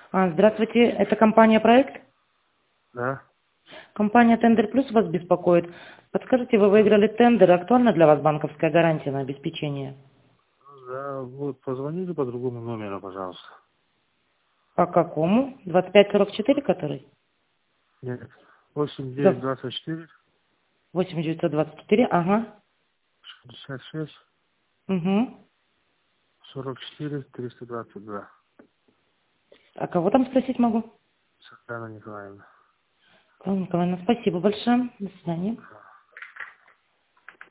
Здравствуйте, это компания «Проект»? Да. Компания «Тендер Плюс» вас беспокоит. Подскажите, вы выиграли тендер, актуальна для вас банковская гарантия на обеспечение? Да, вот позвоните по другому номеру, пожалуйста. По какому? 2544, который? Нет. 89 Да. 24 8924, ага. 66 Угу. 44 322. А кого там спросить могу? Светлана Николаевна. Павел Николаевна, спасибо большое. До свидания.